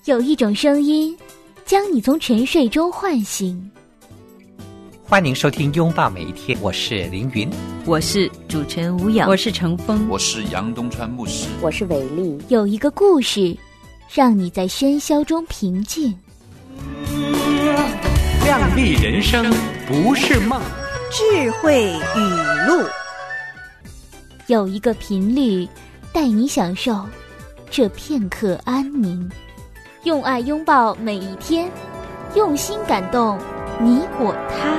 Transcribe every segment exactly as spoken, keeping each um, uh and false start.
有一种声音将你从沉睡中唤醒。 欢迎收听拥抱每一天，我是凌云， 我是主持人吴瑶，我是程峰， 我是杨东川牧师， 我是伟丽。 有一个故事让你在喧嚣中平静。 亮丽人生不是梦， 智慧语录。 有一个频率带你享受这片刻安宁，用爱拥抱每一天，用心感动你我他。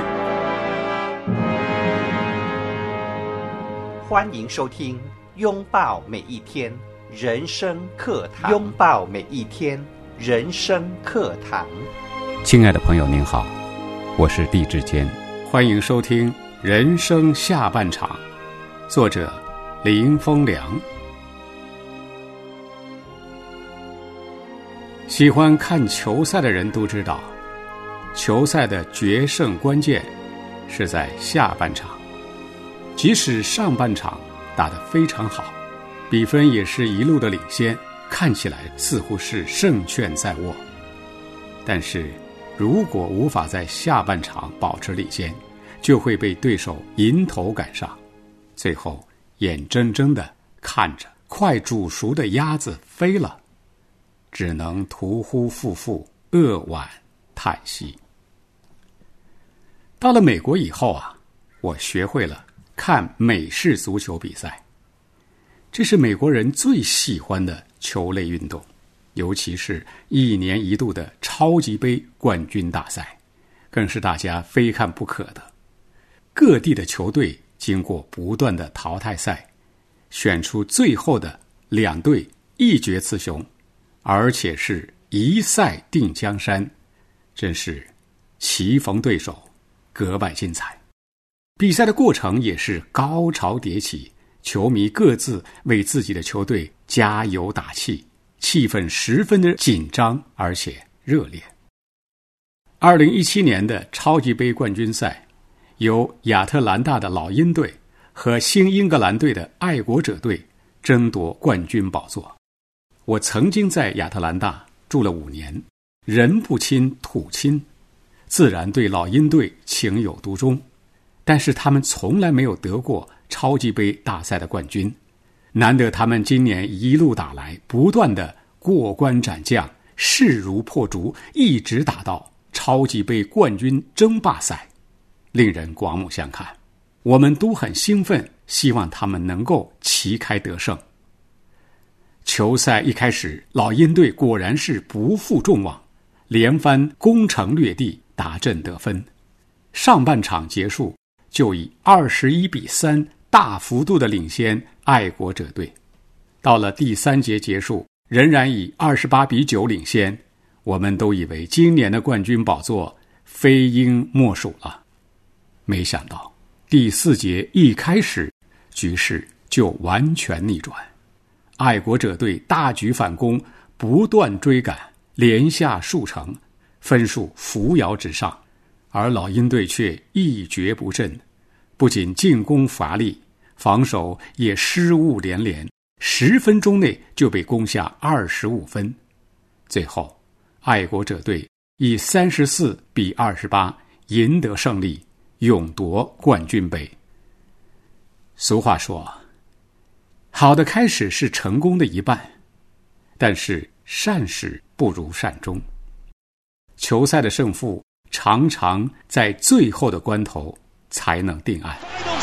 欢迎收听拥抱每一天人生课堂，拥抱每一天人生课堂。 亲爱的朋友您好，我是地志坚，欢迎收听人生下半场，作者林风良。喜欢看球赛的人都知道，球赛的决胜关键是在下半场。即使上半场打得非常好，比分也是一路的领先，看起来似乎是胜券在握，但是如果无法在下半场保持领先，就会被对手迎头赶上，最后眼睁睁地看着快煮熟的鸭子飞了，只能徒呼负负，扼腕叹息。到了美国以后啊，我学会了看美式足球比赛，这是美国人最喜欢的球类运动，尤其是一年一度的超级杯冠军大赛，更是大家非看不可的。各地的球队经过不断的淘汰赛，选出最后的两队一决雌雄，而且是一赛定江山，真是棋逢对手，格外精彩。比赛的过程也是高潮迭起，球迷各自为自己的球队加油打气，气氛十分的紧张而且热烈。二零一七年的超级杯冠军赛，由亚特兰大的老鹰队和新英格兰队的爱国者队争夺冠军宝座。我曾经在亚特兰大住了五年，人不亲土亲，自然对老鹰队情有独钟，但是他们从来没有得过超级杯大赛的冠军。难得他们今年一路打来，不断的过关斩将，势如破竹，一直打到超级杯冠军争霸赛，令人刮目相看。我们都很兴奋，希望他们能够旗开得胜。球赛一开始，老鹰队果然是不负众望，连番攻城略地，达阵得分。上半场结束，就以二十一比三大幅度的领先爱国者队。到了第三节结束，仍然以二十八比九领先，我们都以为今年的冠军宝座非赢莫属了。没想到第四节一开始，局势就完全逆转，爱国者队大举反攻，不断追赶，连下数城，分数扶摇直上，而老鹰队却一蹶不振，不仅进攻乏力，防守也失误连连，十分钟内就被攻下二十五分。最后爱国者队以三十四比二十八赢得胜利，勇夺冠军杯。俗话说，好的开始是成功的一半，但是善始不如善终。球赛的胜负常常在最后的关头才能定案。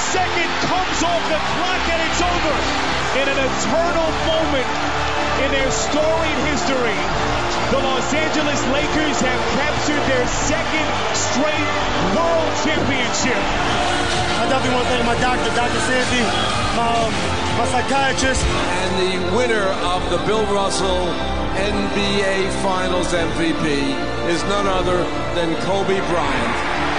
In an eternal moment in their storied history, the Los Angeles Lakers have captured their second straight world championship. I definitely want to thank my doctor, Doctor Sandy, my, um, my psychiatrist. And the winner of the Bill Russell N B A Finals M V P is none other than Kobe Bryant.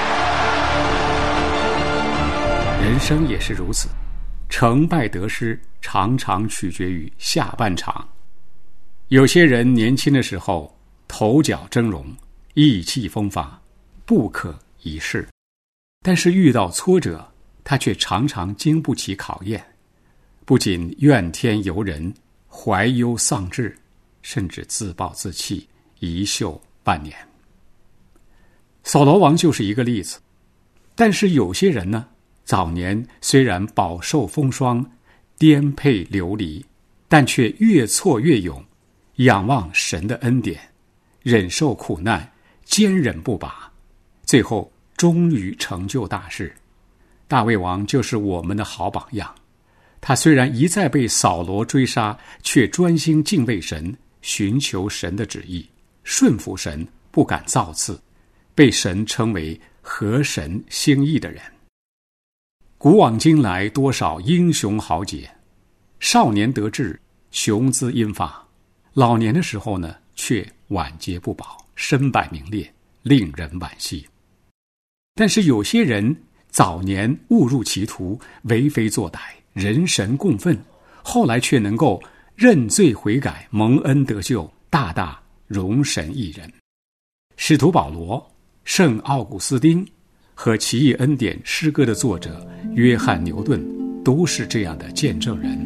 人生也是如此，成败得失常常取决于下半场。有些人年轻的时候头角峥嵘，意气风发，不可一世，但是遇到挫折，他却常常经不起考验，不仅怨天尤人，怀忧丧志，甚至自暴自弃， 一宿半年。扫罗王就是一个例子。但是有些人呢，早年虽然饱受风霜，颠沛流离，但却越挫越勇，仰望神的恩典，忍受苦难，坚忍不拔，最后终于成就大事。大卫王就是我们的好榜样。他虽然一再被扫罗追杀，却专心敬畏神，寻求神的旨意，顺服神，不敢造次，被神称为合神心意的人。古往今来，多少英雄豪杰，少年得志，雄姿英发，老年的时候呢，却晚节不保，身败名裂，令人惋惜。但是有些人早年误入歧途，为非作歹，人神共愤，后来却能够认罪悔改，蒙恩得救，大大荣神益人。使徒保罗、圣奥古斯丁和奇异恩典诗歌的作者约翰牛顿都是这样的见证人。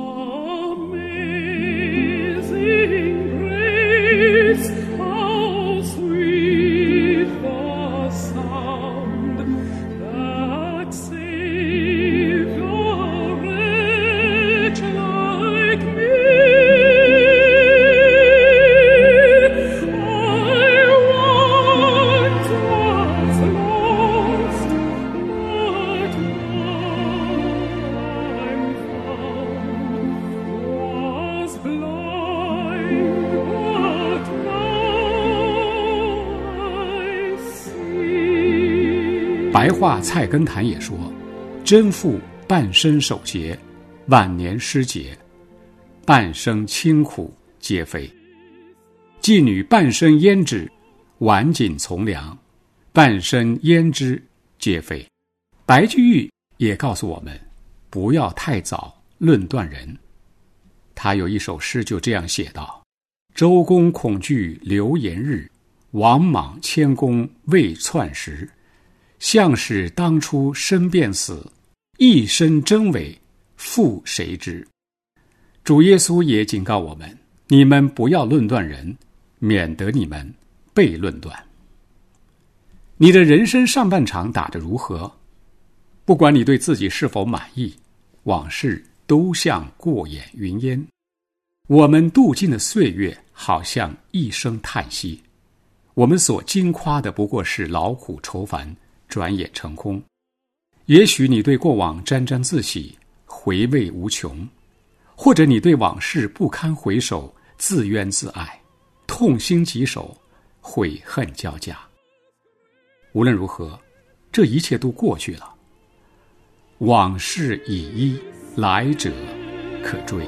白话菜根谭也说，真妇半生守节，晚年失节，半生清苦皆非。妓女半生胭脂，晚景从良，半生胭脂皆非。白居易也告诉我们，不要太早论断人。他有一首诗就这样写道：周公恐惧流言日，王莽谦恭未篡时。项使当初身便死，一身真伪负谁知。主耶稣也警告我们，你们不要论断人，免得你们被论断。你的人生上半场打得如何？不管你对自己是否满意，往事都像过眼云烟。我们度尽的岁月好像一声叹息，我们所经夸的不过是劳苦愁烦，转眼成空。也许你对过往沾沾自喜，回味无穷，或者你对往事不堪回首，自怨自艾，痛心疾首，悔恨交加。无论如何，这一切都过去了，往事已依，来者可追。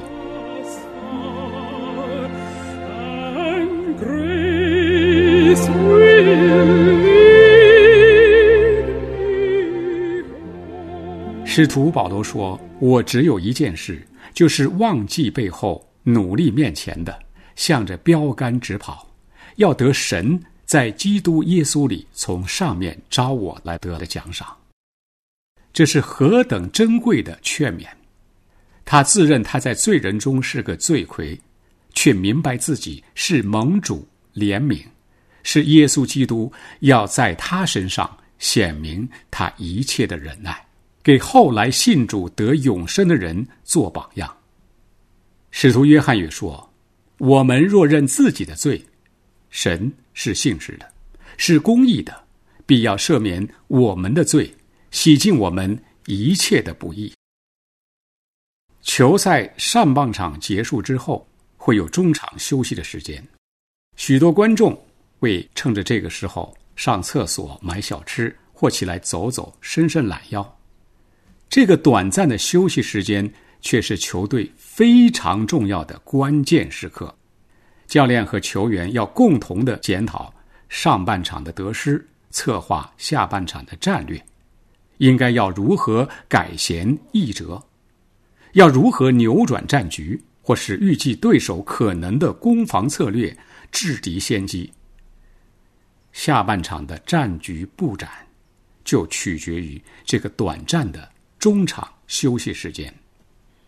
使徒保罗说，我只有一件事，就是忘记背后，努力面前的，向着标杆直跑，要得神在基督耶稣里从上面招我来得的奖赏。这是何等珍贵的劝勉。他自认他在罪人中是个罪魁，却明白自己是蒙主怜悯，是耶稣基督要在他身上显明他一切的忍耐，给后来信主得永生的人做榜样。使徒约翰也说，我们若认自己的罪，神是信实的，是公义的，必要赦免我们的罪，洗净我们一切的不义。球赛上半场结束之后，会有中场休息的时间，许多观众会趁着这个时候上厕所买小吃，或起来走走，伸伸懒腰。这个短暂的休息时间却是球队非常重要的关键时刻。教练和球员要共同的检讨上半场的得失，策划下半场的战略，应该要如何改弦易辙，要如何扭转战局，或是预计对手可能的攻防策略，制敌先机。下半场的战局布展就取决于这个短暂的中场休息时间。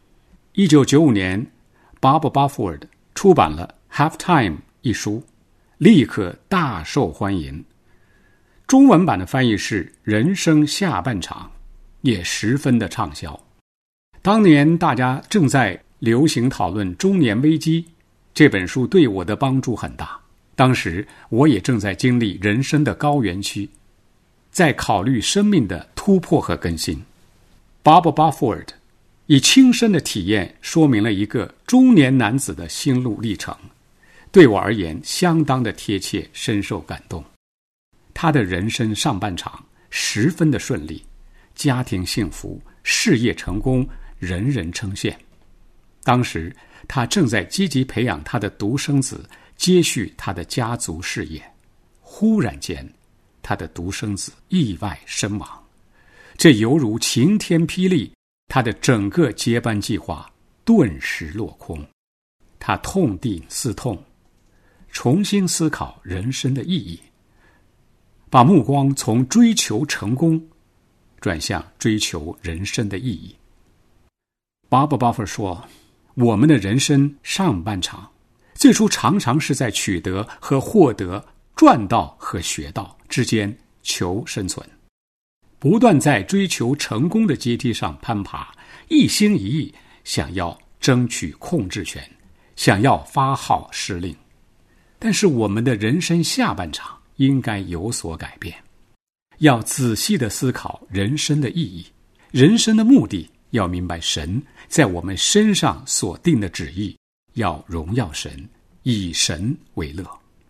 一九九五年 Bob Bafford 出版了 Halftime 一书， 立刻大受欢迎。中文版的翻译是《人生下半场》，也十分的畅销。当年大家正在流行讨论中年危机，这本书对我的帮助很大。当时我也正在经历人生的高原期，在考虑生命的突破和更新。Bob Bafford 以亲身的体验说明了一个中年男子的心路历程，对我而言相当的贴切，深受感动。他的人生上半场十分的顺利，家庭幸福，事业成功，人人称羡。当时他正在积极培养他的独生子，接续他的家族事业。忽然间，他的独生子意外身亡，这犹如晴天霹雳，他的整个接班计划顿时落空。他痛定思痛，重新思考人生的意义，把目光从追求成功转向追求人生的意义。Bob Bafford 说，我们的人生上半场最初常常是在取得和获得、赚到和学到之间求生存，不断在追求成功的阶梯上攀爬，一心一意想要争取控制权，想要发号施令。但是我们的人生下半场应该有所改变，要仔细地思考人生的意义，人生的目的，要明白神在我们身上所定的旨意，要荣耀神，以神为乐。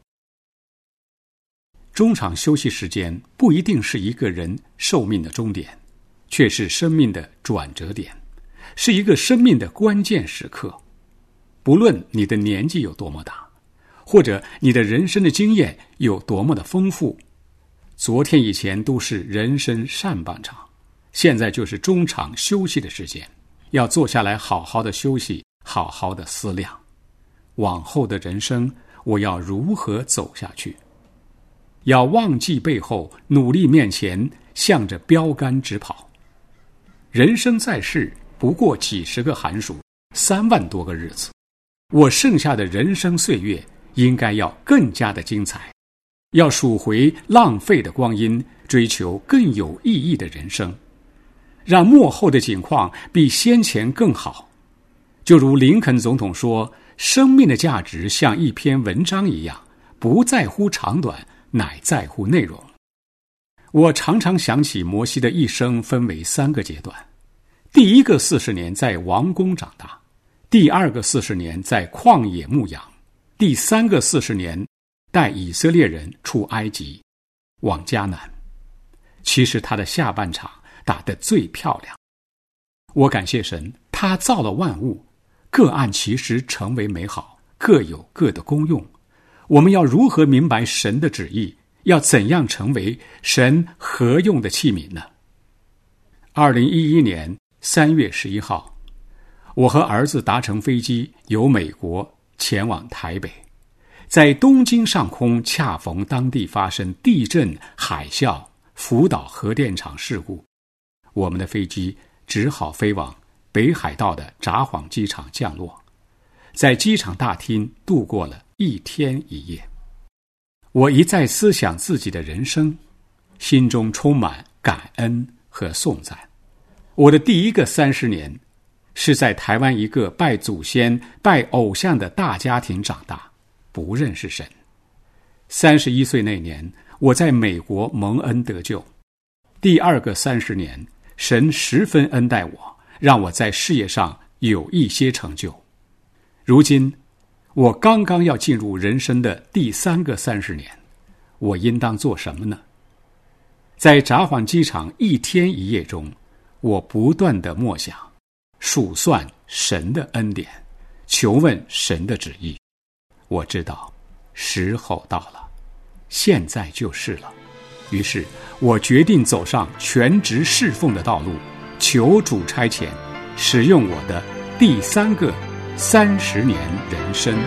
中场休息时间不一定是一个人寿命的终点，却是生命的转折点，是一个生命的关键时刻。不论你的年纪有多么大，或者你的人生的经验有多么的丰富，昨天以前都是人生上半场，现在就是中场休息的时间，要坐下来好好的休息，好好的思量，往后的人生我要如何走下去。要忘记背后，努力面前，向着标杆直跑。人生在世不过几十个寒暑，三万多个日子，我剩下的人生岁月应该要更加的精彩，要赎回浪费的光阴，追求更有意义的人生，让末后的景况比先前更好。就如林肯总统说，生命的价值像一篇文章一样，不在乎长短，乃在乎内容。我常常想起摩西的一生分为三个阶段，第一个四十年在王宫长大，第二个四十年在旷野牧羊，第三个四十年带以色列人出埃及，往迦南。其实他的下半场打得最漂亮。我感谢神，他造了万物，各按其时成为美好，各有各的功用。我们要如何明白神的旨意？要怎样成为神合用的器皿呢？二零一一年三月十一号，我和儿子搭乘飞机由美国前往台北，在东京上空恰逢当地发生地震、海啸、福岛核电厂事故，我们的飞机只好飞往北海道的札幌机场降落，在机场大厅度过了一天一夜。我一再思想自己的人生，心中充满感恩和颂赞。我的第一个三十年是在台湾一个拜祖先、拜偶像的大家庭长大，不认识神。三十一岁那年，我在美国蒙恩得救。第二个三十年，神十分恩待我，让我在事业上有一些成就。如今我刚刚要进入人生的第三个三十年，我应当做什么呢？在札幌机场一天一夜中，我不断地默想，数算神的恩典，求问神的旨意。我知道时候到了，现在就是了。于是我决定走上全职侍奉的道路，求主差遣，使用我的第三个三十年人生，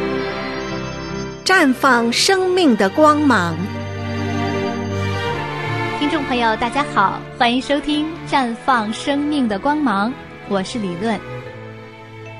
绽放生命的光芒。 听众朋友大家好，欢迎收听绽放生命的光芒，我是李论。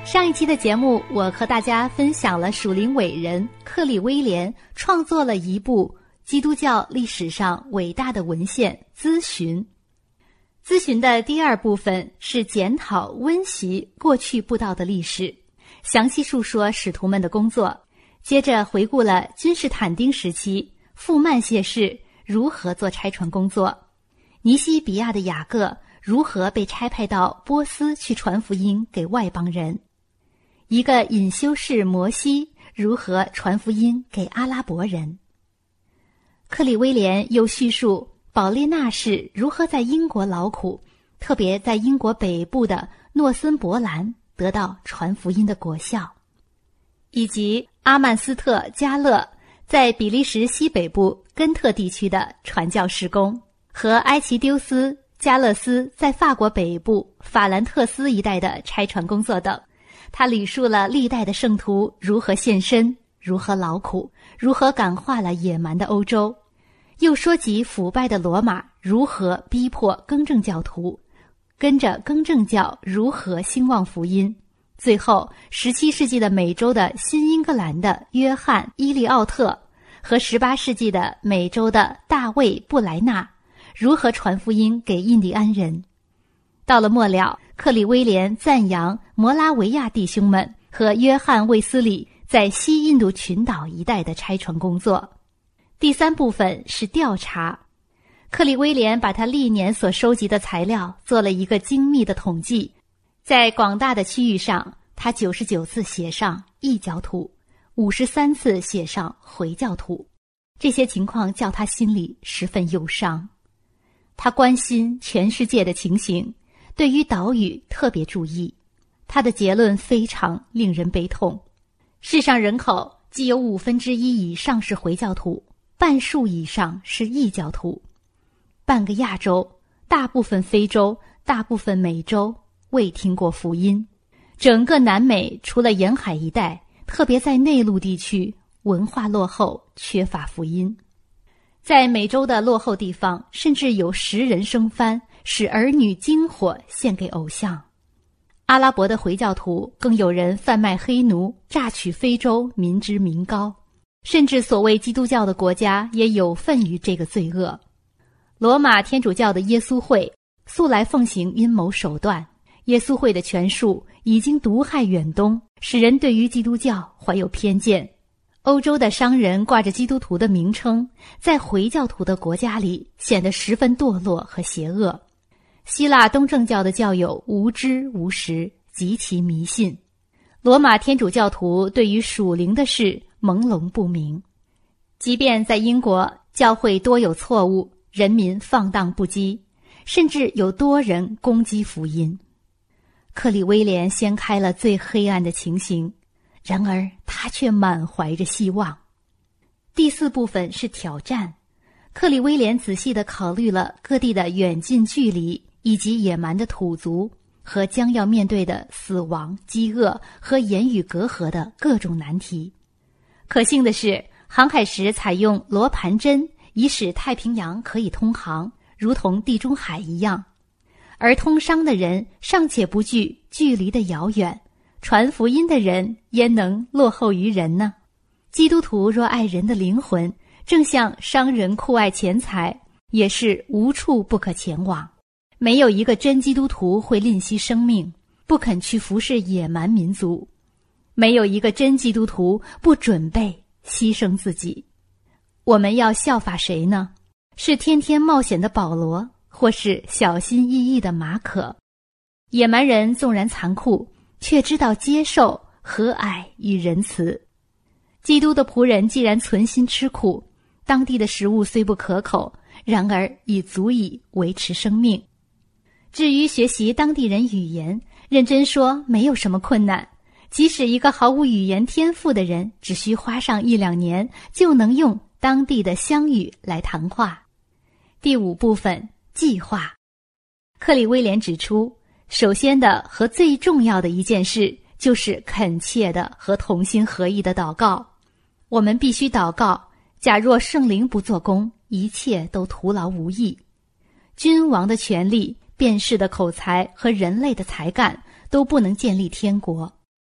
上一期的节目，我和大家分享了属灵伟人克里威廉创作了一部基督教历史上伟大的文献《咨询》。咨询的第二部分是检讨温习过去布道的历史，详细述说使徒们的工作，接着回顾了君士坦丁时期傅曼谢氏如何做差传工作，尼西比亚的雅各如何被差派到波斯去传福音给外邦人，一个隐修士摩西如何传福音给阿拉伯人。克里威廉又叙述保列纳氏如何在英国劳苦，特别在英国北部的诺森伯兰得到传福音的果效，以及阿曼斯特加勒在比利时西北部根特地区的传教事工，和埃奇丢斯加勒斯在法国北部法兰特斯一带的差传工作等。他捋述了历代的圣徒如何献身，如何劳苦，如何感化了野蛮的欧洲，又说及腐败的罗马如何逼迫更正教徒，跟着更正教如何兴旺福音。最后十七世纪的美洲的新英格兰的约翰伊利奥特和十八世纪的美洲的大卫布莱纳如何传福音给印第安人。到了末了，克里威廉赞扬摩拉维亚弟兄们和约翰卫斯理在西印度群岛一带的差传工作。第三部分是调查，克里威廉把他历年所收集的材料做了一个精密的统计，在广大的区域上，他九十九次写上异教徒，五十三次写上回教徒，这些情况叫他心里十分忧伤。他关心全世界的情形，对于岛屿特别注意。他的结论非常令人悲痛，世上人口既有五分之一以上是回教徒，半数以上是异教徒，半个亚洲，大部分非洲，大部分美洲未听过福音，整个南美除了沿海一带，特别在内陆地区，文化落后，缺乏福音。在美洲的落后地方，甚至有食人生番，使儿女经火献给偶像。阿拉伯的回教徒更有人贩卖黑奴，榨取非洲民脂民膏，甚至所谓基督教的国家也有份于这个罪恶。罗马天主教的耶稣会素来奉行阴谋手段，耶稣会的权术已经毒害远东，使人对于基督教怀有偏见。欧洲的商人挂着基督徒的名称，在回教徒的国家里显得十分堕落和邪恶。希腊东正教的教友无知无识，极其迷信。罗马天主教徒对于属灵的事朦胧不明。即便在英国，教会多有错误，人民放荡不羁，甚至有多人攻击福音。克里威廉掀开了最黑暗的情形，然而他却满怀着希望。第四部分是挑战，克里威廉仔细地考虑了各地的远近距离，以及野蛮的土族和将要面对的死亡、饥饿和言语隔阂的各种难题。可幸的是，航海时采用罗盘针，以使太平洋可以通航，如同地中海一样。而通商的人尚且不惧距离的遥远，传福音的人焉能落后于人呢？基督徒若爱人的灵魂，正像商人酷爱钱财，也是无处不可前往。没有一个真基督徒会吝惜生命，不肯去服侍野蛮民族。没有一个真基督徒不准备牺牲自己。我们要效法谁呢？是天天冒险的保罗，或是小心翼翼的马可？野蛮人纵然残酷，却知道接受、和蔼与仁慈。基督的仆人既然存心吃苦，当地的食物虽不可口，然而已足以维持生命。至于学习当地人语言，认真说没有什么困难，即使一个毫无语言天赋的人，只需花上一两年，就能用当地的乡语来谈话。第五部分，计划。克里威廉指出，首先的和最重要的一件事，就是恳切的和同心合意的祷告。我们必须祷告，假若圣灵不做工，一切都徒劳无益。君王的权力、辩士的口才和人类的才干都不能建立天国。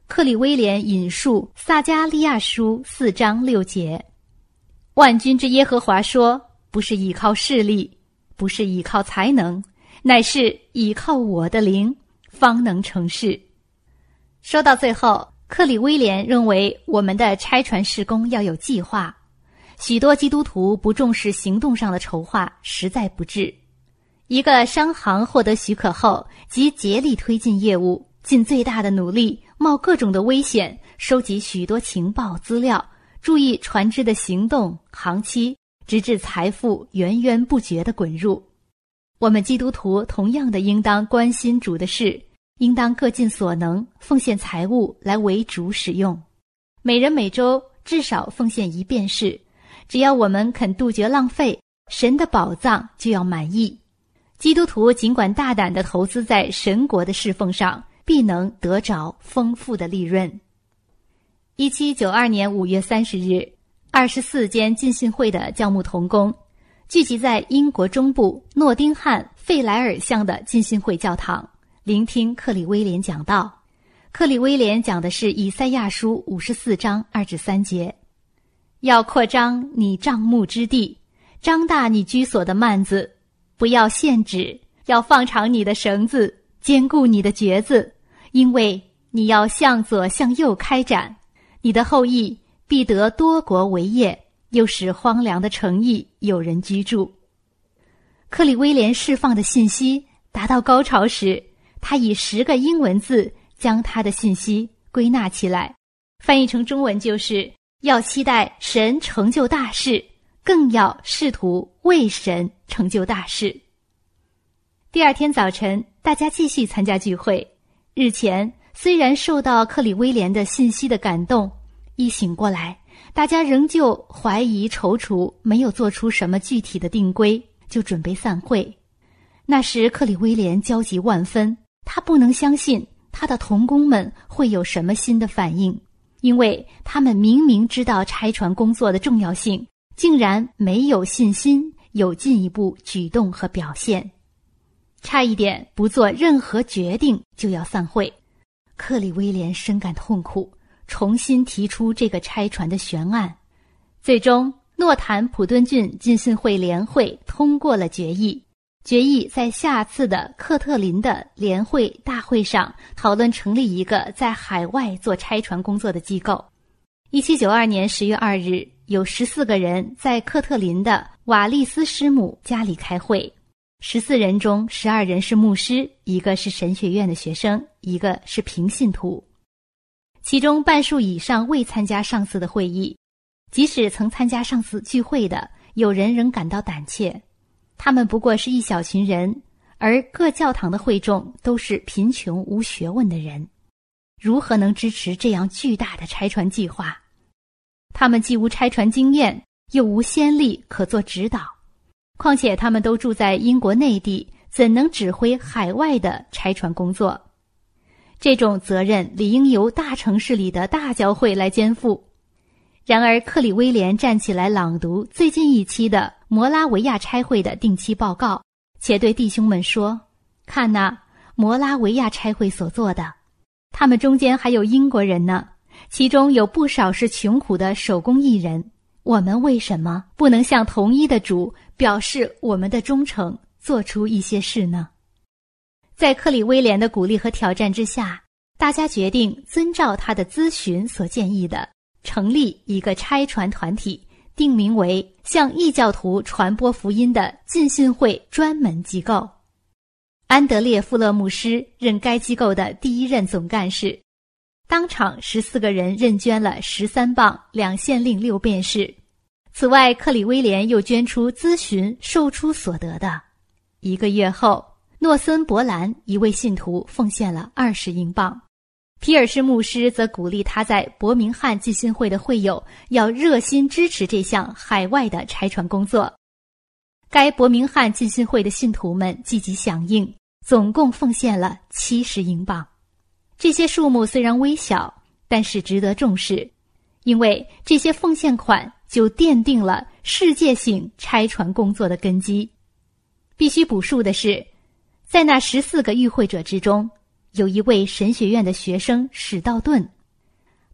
克里威廉引述撒迦利亚书四章六节：万军之耶和华说，不是依靠势力，不是依靠才能，乃是依靠我的灵，方能成事。说到最后，克里威廉认为我们的拆船事工要有计划，许多基督徒不重视行动上的筹划，实在不智。一个商行获得许可后，即竭力推进业务，尽最大的努力，冒各种的危险，收集许多情报资料，注意船只的行动、航期，直至财富源源不绝地滚入。我们基督徒同样的应当关心主的事，应当各尽所能，奉献财物来为主使用。每人每周至少奉献一便士，只要我们肯杜绝浪费，神的宝藏就要满溢。基督徒尽管大胆地投资在神国的侍奉上，必能得着丰富的利润。一七九二年五月三十日，二十四间浸信会的教牧同工聚集在英国中部诺丁汉费莱尔乡的浸信会教堂，聆听克里威廉讲道。克里威廉讲的是以赛亚书五十四章二至三节：要扩张你帐幕之地，张大你居所的幔子，不要限制，要放长你的绳子，坚固你的橛子，因为你要向左向右开展，你的后裔必得多国为业，又使荒凉的城邑有人居住。克里威廉释放的信息达到高潮时，他以十个英文字将他的信息归纳起来，翻译成中文就是要期待神成就大事，更要试图为神成就大事。第二天早晨，大家继续参加聚会。日前虽然受到克里威廉的信息的感动，一醒过来，大家仍旧怀疑踌躇，没有做出什么具体的定规，就准备散会。那时克里威廉焦急万分，他不能相信他的同工们会有什么新的反应，因为他们明明知道拆船工作的重要性，竟然没有信心有进一步举动和表现，差一点不做任何决定就要散会。克里威廉深感痛苦，重新提出这个拆船的悬案。最终诺坦普顿郡浸信会联会通过了决议，决议在下次的克特林的联会大会上讨论成立一个在海外做拆船工作的机构。一七九二年十月二日，有十四个人在克特林的瓦利斯师母家里开会，十四人中十二人是牧师，一个是神学院的学生，一个是平信徒。其中半数以上未参加上次的会议，即使曾参加上次聚会的，有人仍感到胆怯。他们不过是一小群人，而各教堂的会众都是贫穷无学问的人，如何能支持这样巨大的拆船计划？他们既无拆船经验，又无先例可做指导，况且他们都住在英国内地，怎能指挥海外的拆船工作？这种责任理应由大城市里的大教会来肩负。然而克里威廉站起来朗读最近一期的摩拉维亚差会的定期报告，且对弟兄们说：看哪，摩拉维亚差会所做的，他们中间还有英国人呢，其中有不少是穷苦的手工艺人，我们为什么不能向同一的主表示我们的忠诚，做出一些事呢？在克里威廉的鼓励和挑战之下，大家决定遵照他的咨询所建议的，成立一个拆船团体，定名为向异教徒传播福音的浸信会专门机构。安德烈·富勒牧师任该机构的第一任总干事，当场十四个人认捐了十三磅两县令六便士。此外，克里威廉又捐出咨询售出所得的。一个月后，诺森伯兰一位信徒奉献了二十英镑。皮尔士牧师则鼓励他在伯明翰浸信会的会友要热心支持这项海外的拆船工作。该伯明翰浸信会的信徒们积极响应，总共奉献了七十英镑。这些数目虽然微小，但是值得重视，因为这些奉献款就奠定了世界性拆船工作的根基。必须补述的是，在那十四个与会者之中，有一位神学院的学生史道顿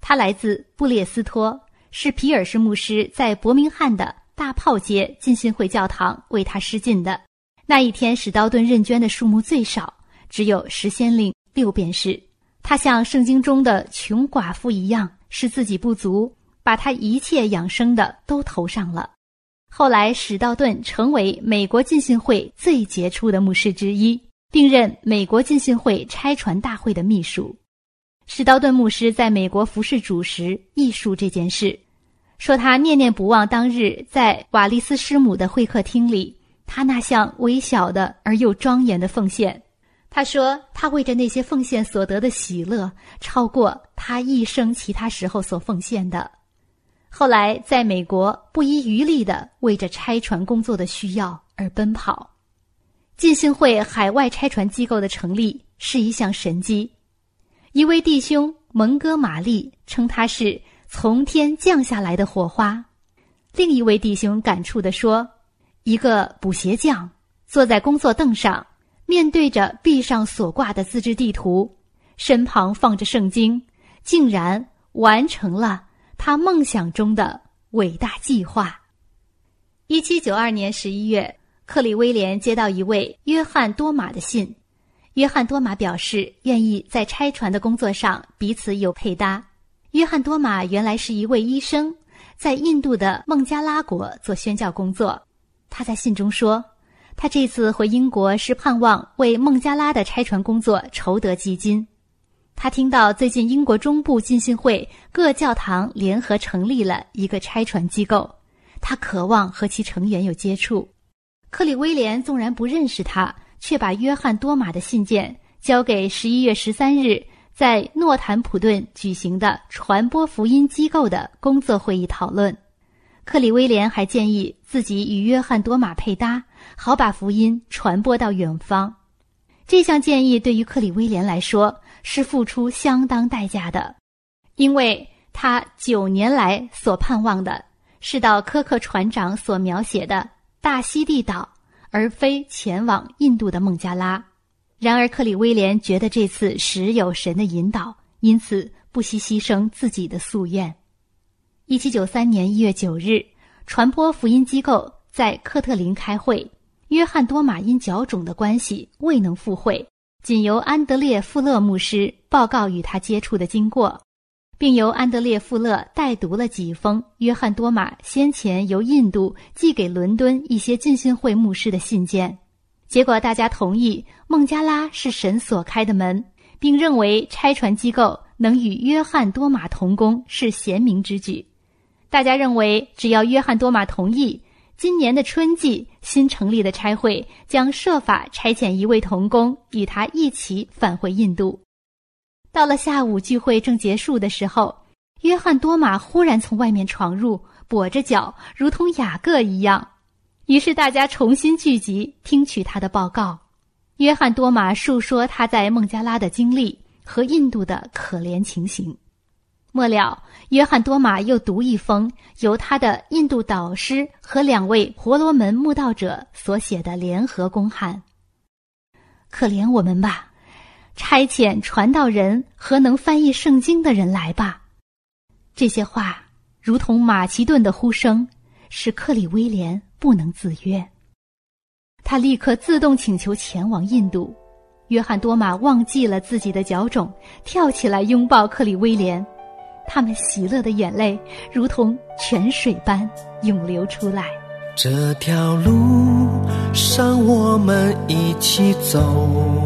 他来自布列斯托，是皮尔士牧师在伯明翰的大炮街浸信会教堂为他施浸的。那一天史道顿认捐的数目最少，只有十先令六便士。他像圣经中的穷寡妇一样，是自己不足，把他一切养生的都投上了。后来史道顿成为美国浸信会最杰出的牧师之一，并任美国浸信会差传大会的秘书。史道顿牧师在美国服侍主时忆述这件事，说他念念不忘当日在瓦利斯师母的会客厅里，他那项微小的而又庄严的奉献。他说他为着那些奉献所得的喜乐，超过他一生其他时候所奉献的。后来在美国不遗余力地为着差传工作的需要而奔跑。浸信会海外差传机构的成立是一项神迹。一位弟兄蒙哥马利称他是从天降下来的火花。另一位弟兄感触地说，一个补鞋匠坐在工作凳上，面对着壁上所挂的自制地图，身旁放着圣经，竟然完成了他梦想中的伟大计划。一七九二年十一月，克里威廉接到一位约翰多马的信。约翰多马表示愿意在差传的工作上彼此有配搭。约翰多马原来是一位医生，在印度的孟加拉国做宣教工作。他在信中说，他这次回英国是盼望为孟加拉的差传工作筹得基金。他听到最近英国中部浸信会各教堂联合成立了一个差传机构，他渴望和其成员有接触。克里威廉纵然不认识他，却把约翰多马的信件交给十一月十三日在诺坦普顿举行的传播福音机构的工作会议讨论。克里威廉还建议自己与约翰多马配搭，好把福音传播到远方。这项建议对于克里威廉来说是付出相当代价的，因为他九年来所盼望的是到科克船长所描写的大溪地岛，而非前往印度的孟加拉。然而克里威廉觉得这次实有神的引导，因此不惜牺牲自己的夙愿。一七九三年一月九日，传播福音机构在科特林开会，约翰多马因脚肿的关系未能赴会，仅由安德烈·富勒牧师报告与他接触的经过，并由安德烈·富勒代读了几封约翰多马先前由印度寄给伦敦一些浸信会牧师的信件。结果大家同意孟加拉是神所开的门，并认为差传机构能与约翰多马同工是贤明之举。大家认为只要约翰多马同意，今年的春季新成立的差会将设法差遣一位同工与他一起返回印度。到了下午聚会正结束的时候，约翰多马忽然从外面闯入，跛着脚，如同雅各一样。于是大家重新聚集，听取他的报告。约翰多马述说他在孟加拉的经历和印度的可怜情形。末了，约翰多马又读一封由他的印度导师和两位婆罗门慕道者所写的联合公函。可怜我们吧，差遣传道人和能翻译圣经的人来吧。这些话如同马其顿的呼声，使克里威廉不能自约。他立刻自动请求前往印度。约翰多马忘记了自己的脚肿，跳起来拥抱克里威廉。他们喜乐的眼泪如同泉水般涌流出来。 这条路上我们一起走，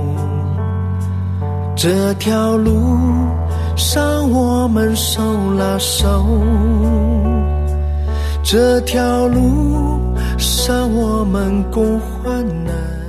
这条路上我们手拉手，这条路上我们共患难。